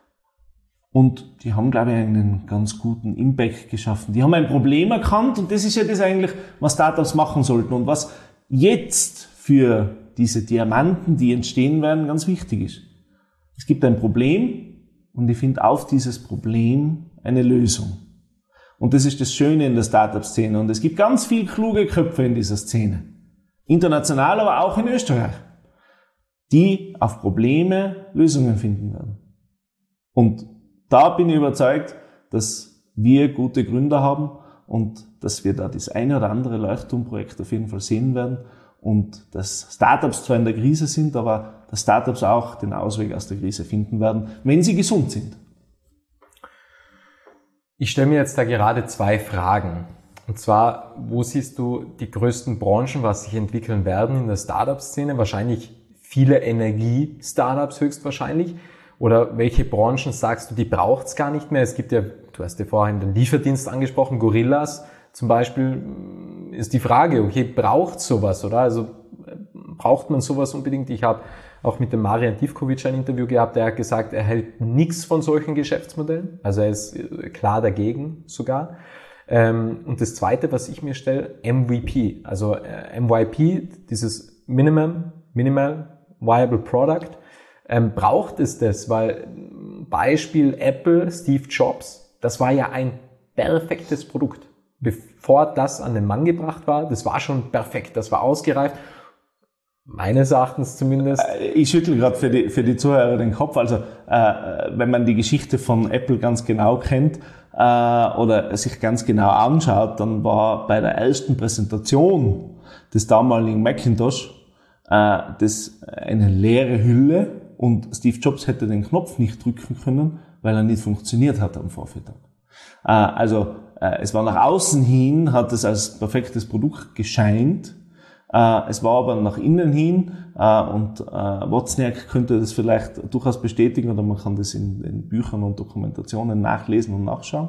und die haben, glaube ich, einen ganz guten Impact geschaffen. Die haben ein Problem erkannt und das ist ja das eigentlich, was Startups machen sollten und was jetzt für diese Diamanten, die entstehen werden, ganz wichtig ist. Es gibt ein Problem und ich finde auf dieses Problem eine Lösung. Und das ist das Schöne in der Startup-Szene. Und es gibt ganz viele kluge Köpfe in dieser Szene. International, aber auch in Österreich, die auf Probleme Lösungen finden werden. Und da bin ich überzeugt, dass wir gute Gründer haben und dass wir da das eine oder andere Leuchtturmprojekt auf jeden Fall sehen werden und dass Startups zwar in der Krise sind, aber dass Startups auch den Ausweg aus der Krise finden werden, wenn sie gesund sind. Ich stelle mir jetzt da gerade 2 Fragen. Und zwar, wo siehst du die größten Branchen, was sich entwickeln werden in der Startup-Szene? Wahrscheinlich viele Energie-Startups höchstwahrscheinlich. Oder welche Branchen sagst du, die braucht's gar nicht mehr? Es gibt ja, du hast ja vorhin den Lieferdienst angesprochen, Gorillas zum Beispiel, ist die Frage, okay, braucht's sowas, oder? Also braucht man sowas unbedingt? Ich habe auch mit dem Marian Divkovic ein Interview gehabt, der hat gesagt, er hält nichts von solchen Geschäftsmodellen. Also er ist klar dagegen sogar. Und das Zweite, was ich mir stelle, MVP. Also MYP, dieses Minimal Viable Product. Braucht es das? Weil Beispiel Apple, Steve Jobs, das war ja ein perfektes Produkt. Bevor das an den Mann gebracht war, das war schon perfekt, das war ausgereift. Meines Erachtens zumindest. Ich schüttel gerade für die Zuhörer den Kopf. Also wenn man die Geschichte von Apple ganz genau kennt oder sich ganz genau anschaut, dann war bei der ersten Präsentation des damaligen Macintosh das eine leere Hülle und Steve Jobs hätte den Knopf nicht drücken können, weil er nicht funktioniert hat am Vormittag. Also es war nach außen hin, hat es als perfektes Produkt gescheint. Es war aber nach innen hin, und Wozniak könnte das vielleicht durchaus bestätigen, oder man kann das in Büchern und Dokumentationen nachlesen und nachschauen.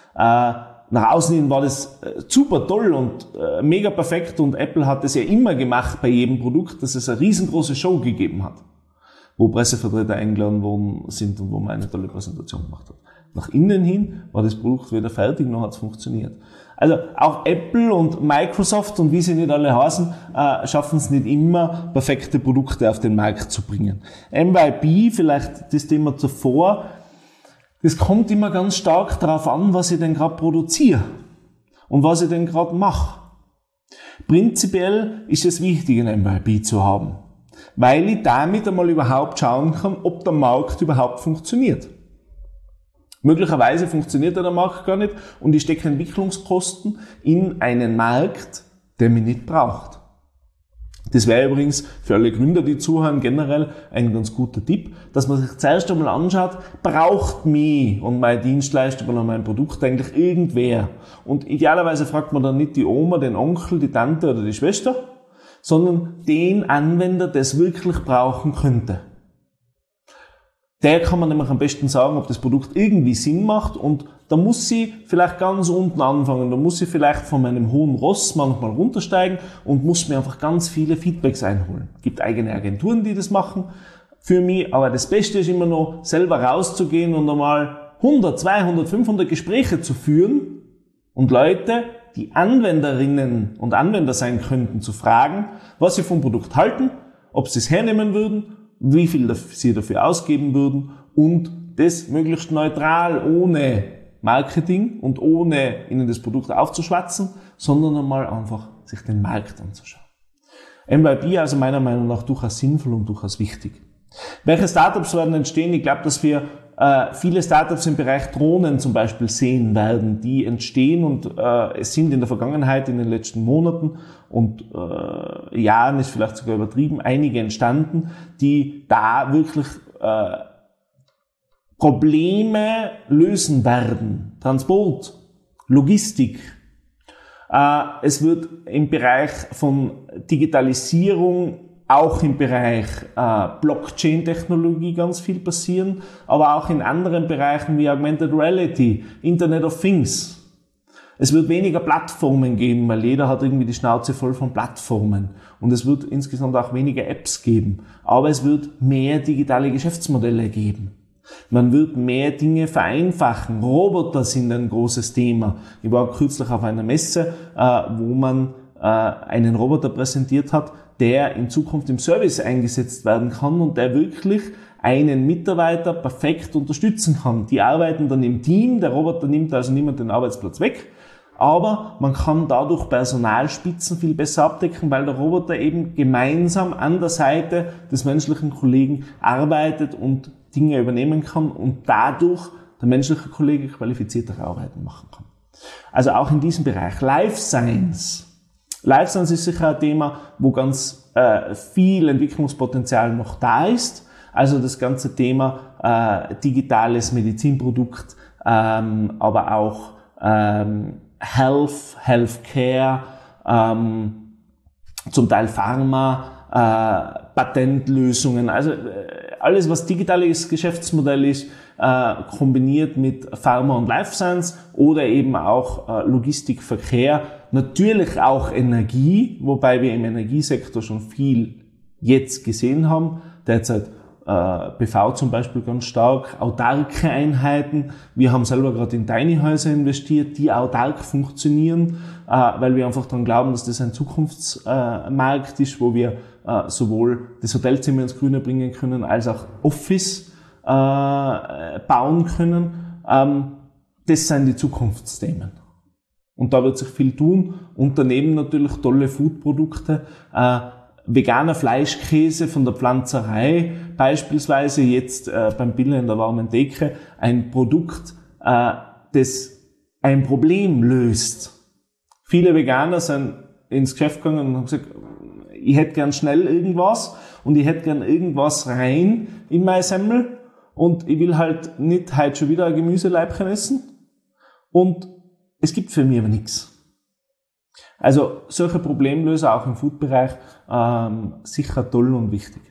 Nach außen hin war das super toll und mega perfekt, und Apple hat es ja immer gemacht bei jedem Produkt, dass es eine riesengroße Show gegeben hat, wo Pressevertreter eingeladen worden sind und wo man eine tolle Präsentation gemacht hat. Nach innen hin war das Produkt wieder fertig, noch hat es funktioniert. Also auch Apple und Microsoft und wie sie nicht alle heißen, schaffen es nicht immer, perfekte Produkte auf den Markt zu bringen. MYP, vielleicht das Thema zuvor, das kommt immer ganz stark darauf an, was ich denn gerade produziere. und was ich denn gerade mache. Prinzipiell ist es wichtig, ein MVP zu haben, weil ich damit einmal überhaupt schauen kann, ob der Markt überhaupt funktioniert. Möglicherweise funktioniert der Markt gar nicht und ich stecke Entwicklungskosten in einen Markt, der mich nicht braucht. Das wäre übrigens für alle Gründer, die zuhören, generell ein ganz guter Tipp, dass man sich zuerst einmal anschaut, braucht mich und meine Dienstleistung oder mein Produkt eigentlich irgendwer? Und idealerweise fragt man dann nicht die Oma, den Onkel, die Tante oder die Schwester, sondern den Anwender, der es wirklich brauchen könnte. Der kann man nämlich am besten sagen, ob das Produkt irgendwie Sinn macht, und da muss ich vielleicht ganz unten anfangen, da muss ich vielleicht von meinem hohen Ross manchmal runtersteigen und muss mir einfach ganz viele Feedbacks einholen. Es gibt eigene Agenturen, die das machen für mich, aber das Beste ist immer noch, selber rauszugehen und einmal 100, 200, 500 Gespräche zu führen und Leute, die Anwenderinnen und Anwender sein könnten, zu fragen, was sie vom Produkt halten, ob sie es hernehmen würden, wie viel sie dafür ausgeben würden und das möglichst neutral, ohne Marketing und ohne ihnen das Produkt aufzuschwatzen, sondern einmal einfach sich den Markt anzuschauen. MVP also meiner Meinung nach durchaus sinnvoll und durchaus wichtig. Welche Startups werden entstehen? Ich glaube, dass wir viele Startups im Bereich Drohnen zum Beispiel sehen werden, die entstehen und es sind in der Vergangenheit, in den letzten Monaten und Jahren ist vielleicht sogar übertrieben, einige entstanden, die da wirklich Probleme lösen werden. Transport, Logistik. Es wird im Bereich von Digitalisierung, auch im Bereich Blockchain-Technologie ganz viel passieren, aber auch in anderen Bereichen wie Augmented Reality, Internet of Things. Es wird weniger Plattformen geben, weil jeder hat irgendwie die Schnauze voll von Plattformen. Und es wird insgesamt auch weniger Apps geben. Aber es wird mehr digitale Geschäftsmodelle geben. Man wird mehr Dinge vereinfachen. Roboter sind ein großes Thema. Ich war kürzlich auf einer Messe, wo man einen Roboter präsentiert hat, der in Zukunft im Service eingesetzt werden kann und der wirklich einen Mitarbeiter perfekt unterstützen kann. Die arbeiten dann im Team, der Roboter nimmt also niemand den Arbeitsplatz weg, aber man kann dadurch Personalspitzen viel besser abdecken, weil der Roboter eben gemeinsam an der Seite des menschlichen Kollegen arbeitet und Dinge übernehmen kann und dadurch der menschliche Kollege qualifiziertere Arbeiten machen kann. Also auch in diesem Bereich. Life Science. Life Science ist sicher ein Thema, wo ganz viel Entwicklungspotenzial noch da ist. Also das ganze Thema digitales Medizinprodukt, aber auch Healthcare, zum Teil Pharma, Patentlösungen, also alles, was digitales Geschäftsmodell ist, kombiniert mit Pharma und Life Science oder eben auch Logistik, Verkehr, natürlich auch Energie, wobei wir im Energiesektor schon viel jetzt gesehen haben, derzeit PV zum Beispiel ganz stark, autarke Einheiten. Wir haben selber gerade in Tiny Häuser investiert, die autark funktionieren, weil wir einfach daran glauben, dass das ein Zukunftsmarkt ist, wo wir sowohl das Hotelzimmer ins Grüne bringen können, als auch Office bauen können. Das sind die Zukunftsthemen. Und da wird sich viel tun. Und daneben natürlich tolle Foodprodukte, veganer Fleischkäse von der Pflanzerei, beispielsweise jetzt beim Billa in der warmen Theke, ein Produkt, das ein Problem löst. Viele Veganer sind ins Geschäft gegangen und haben gesagt, ich hätte gern schnell irgendwas und ich hätte gern irgendwas rein in meine Semmel und ich will halt nicht heute schon wieder ein Gemüseleibchen essen und es gibt für mich aber nichts. Also solche Problemlöser auch im Food-Bereich sicher toll und wichtig.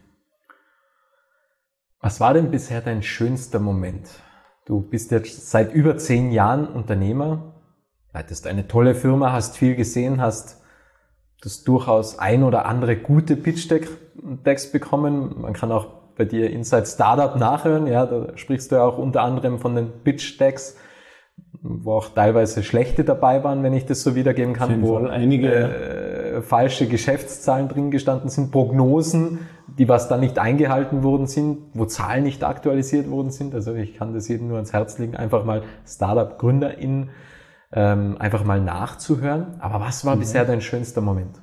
Was war denn bisher dein schönster Moment? Du bist jetzt seit über 10 Jahren Unternehmer, leitest eine tolle Firma, hast viel gesehen, hast das durchaus ein oder andere gute Pitch-Decks bekommen. Man kann auch bei dir Inside Startup nachhören, ja, da sprichst du ja auch unter anderem von den Pitch-Decks, wo auch teilweise schlechte dabei waren, wenn ich das so wiedergeben kann, wo einige falsche Geschäftszahlen drin gestanden sind, Prognosen, die was dann nicht eingehalten worden sind, wo Zahlen nicht aktualisiert worden sind. Also ich kann das jedem nur ans Herz legen, einfach mal Startup-GründerInnen einfach mal nachzuhören. Aber was war bisher dein schönster Moment?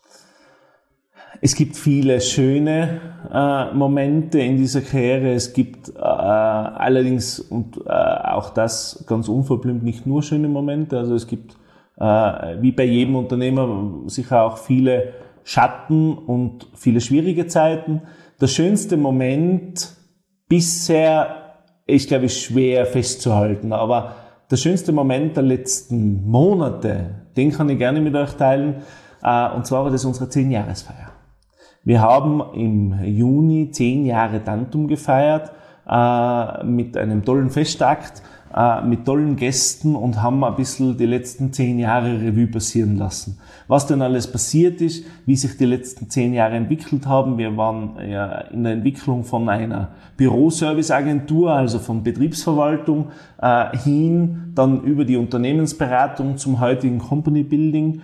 Es gibt viele schöne Momente in dieser Karriere. Es gibt allerdings, und auch das ganz unverblümt, nicht nur schöne Momente. Also es gibt, wie bei jedem Unternehmer, sicher auch viele Schatten und viele schwierige Zeiten. Der schönste Moment bisher ist, glaube ich, schwer festzuhalten. Aber der schönste Moment der letzten Monate, den kann ich gerne mit euch teilen. Und zwar war das unsere 10-Jahresfeier. Wir haben im Juni 10 Jahre Tantum gefeiert, mit einem tollen Festakt, mit tollen Gästen und haben ein bisschen die letzten 10 Jahre Revue passieren lassen. Was denn alles passiert ist, wie sich die letzten 10 Jahre entwickelt haben. Wir waren ja in der Entwicklung von einer Büroserviceagentur, also von Betriebsverwaltung hin, dann über die Unternehmensberatung zum heutigen Company Building.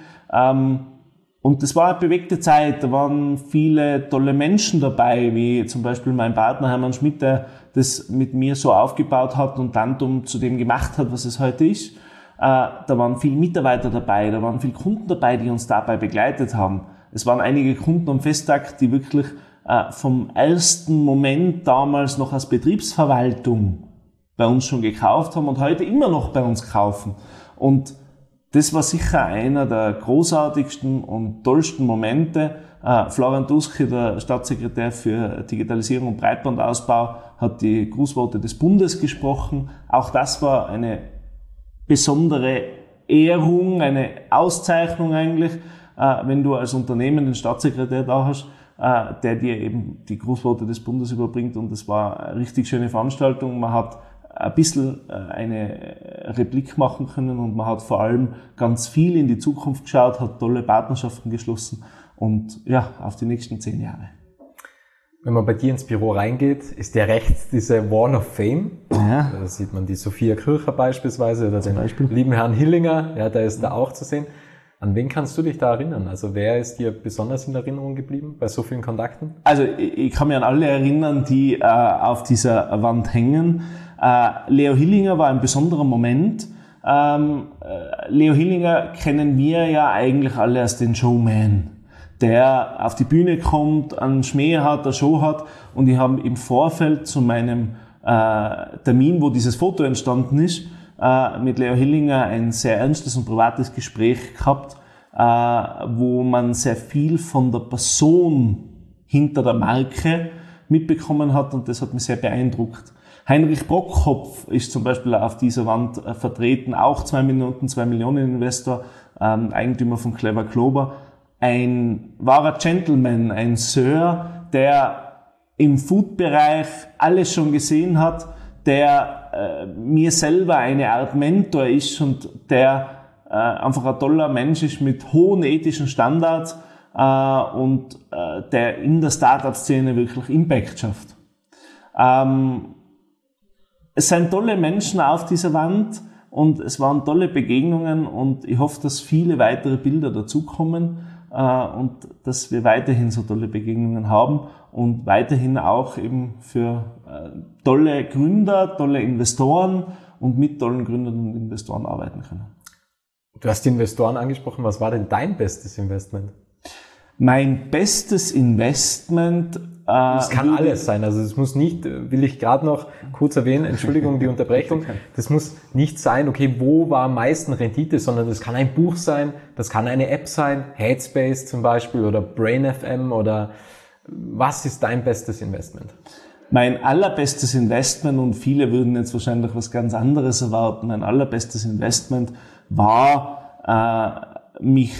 Und das war eine bewegte Zeit, da waren viele tolle Menschen dabei, wie zum Beispiel mein Partner Hermann Schmidt, der das mit mir so aufgebaut hat und Tantum zu dem gemacht hat, was es heute ist. Da waren viele Mitarbeiter dabei, da waren viele Kunden dabei, die uns dabei begleitet haben. Es waren einige Kunden am Festtag, die wirklich vom ersten Moment damals noch als Betriebsverwaltung bei uns schon gekauft haben und heute immer noch bei uns kaufen. Und das war sicher einer der großartigsten und tollsten Momente. Florian Duski, der Staatssekretär für Digitalisierung und Breitbandausbau, hat die Grußworte des Bundes gesprochen. Auch das war eine besondere Ehrung, eine Auszeichnung eigentlich, wenn du als Unternehmen den Staatssekretär da hast, der dir eben die Grußworte des Bundes überbringt. Und das war eine richtig schöne Veranstaltung. Man hat ein bisschen eine Replik machen können und man hat vor allem ganz viel in die Zukunft geschaut, hat tolle Partnerschaften geschlossen und ja, auf die nächsten 10 Jahre. Wenn man bei dir ins Büro reingeht, ist ja rechts diese Wall of Fame. Ja. Da sieht man die Sophia Kircher beispielsweise oder den lieben Herrn Hillinger, ja, der ist da auch zu sehen. An wen kannst du dich da erinnern? Also wer ist dir besonders in Erinnerung geblieben bei so vielen Kontakten? Also ich kann mich an alle erinnern, die auf dieser Wand hängen. Leo Hillinger war ein besonderer Moment. Leo Hillinger kennen wir ja eigentlich alle als den Showman, der auf die Bühne kommt, einen Schmäh hat, eine Show hat. Und ich habe im Vorfeld zu meinem Termin, wo dieses Foto entstanden ist, mit Leo Hillinger ein sehr ernstes und privates Gespräch gehabt, wo man sehr viel von der Person hinter der Marke mitbekommen hat und das hat mich sehr beeindruckt. Heinrich Brockhopf ist zum Beispiel auf dieser Wand vertreten, auch 2 Millionen Investor, Eigentümer von Clever Clover. Ein wahrer Gentleman, ein Sir, der im Food-Bereich alles schon gesehen hat, der mir selber eine Art Mentor ist und der einfach ein toller Mensch ist mit hohen ethischen Standards und der in der Startup-Szene wirklich Impact schafft. Es sind tolle Menschen auf dieser Wand und es waren tolle Begegnungen und ich hoffe, dass viele weitere Bilder dazukommen und dass wir weiterhin so tolle Begegnungen haben und weiterhin auch eben für tolle Gründer, tolle Investoren und mit tollen Gründern und Investoren arbeiten können. Du hast die Investoren angesprochen. Was war denn dein bestes Investment? Mein bestes Investment... Das kann alles sein. Also es muss nicht, will ich gerade noch kurz erwähnen, Entschuldigung, die Unterbrechung. Das muss nicht sein, okay, wo war am meisten Rendite, sondern das kann ein Buch sein, das kann eine App sein, Headspace zum Beispiel oder Brain FM oder was ist dein bestes Investment? Mein allerbestes Investment, und viele würden jetzt wahrscheinlich was ganz anderes erwarten, mein allerbestes Investment war, mich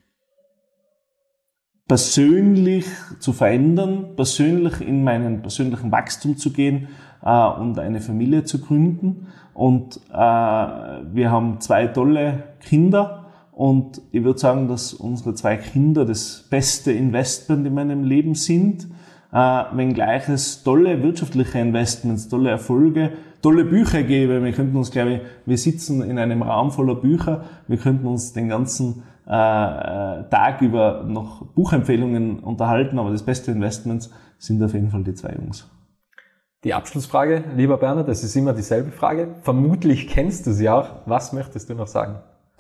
persönlich zu verändern, persönlich in meinen persönlichen Wachstum zu gehen und eine Familie zu gründen. Und wir haben 2 tolle Kinder und ich würde sagen, dass unsere 2 Kinder das beste Investment in meinem Leben sind, wenngleich es tolle wirtschaftliche Investments, tolle Erfolge, tolle Bücher gäbe. Wir könnten uns, glaube ich, wir sitzen in einem Raum voller Bücher, wir könnten uns den ganzen Tag über noch Buchempfehlungen unterhalten, aber das beste Investment sind auf jeden Fall die 2 Jungs. Die Abschlussfrage, lieber Bernhard, das ist immer dieselbe Frage. Vermutlich kennst du sie auch. Was möchtest du noch sagen?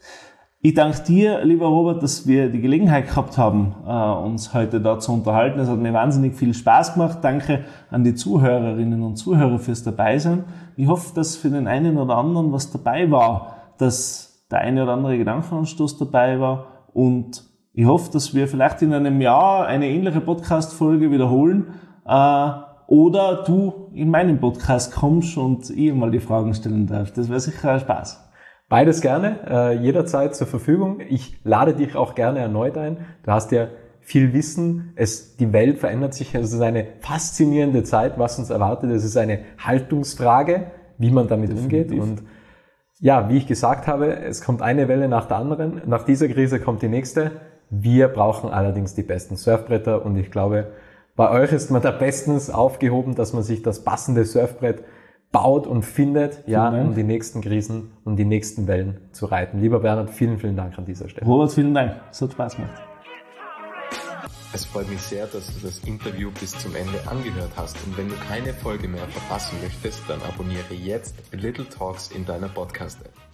Ich danke dir, lieber Robert, dass wir die Gelegenheit gehabt haben, uns heute da zu unterhalten. Es hat mir wahnsinnig viel Spaß gemacht. Danke an die Zuhörerinnen und Zuhörer fürs Dabeisein. Ich hoffe, dass für den einen oder anderen was dabei war, dass der eine oder andere Gedankenanstoß dabei war. Und ich hoffe, dass wir vielleicht in einem Jahr eine ähnliche Podcast-Folge wiederholen. Oder du in meinen Podcast kommst und ich mal die Fragen stellen darf. Das wäre sicher ein Spaß. Beides gerne, jederzeit zur Verfügung. Ich lade dich auch gerne erneut ein. Du hast ja viel Wissen. Die Welt verändert sich. Es ist eine faszinierende Zeit, was uns erwartet. Es ist eine Haltungsfrage, wie man damit umgeht. Und ja, wie ich gesagt habe, es kommt eine Welle nach der anderen. Nach dieser Krise kommt die nächste. Wir brauchen allerdings die besten Surfbretter. Und ich glaube, bei euch ist man da bestens aufgehoben, dass man sich das passende Surfbrett baut und findet, ja, um die nächsten Krisen und die nächsten Wellen zu reiten. Lieber Bernhard, vielen, vielen Dank an dieser Stelle. Robert, vielen Dank. Es hat Spaß gemacht. Es freut mich sehr, dass du das Interview bis zum Ende angehört hast. Und wenn du keine Folge mehr verpassen möchtest, dann abonniere jetzt Little Talks in deiner Podcast-App.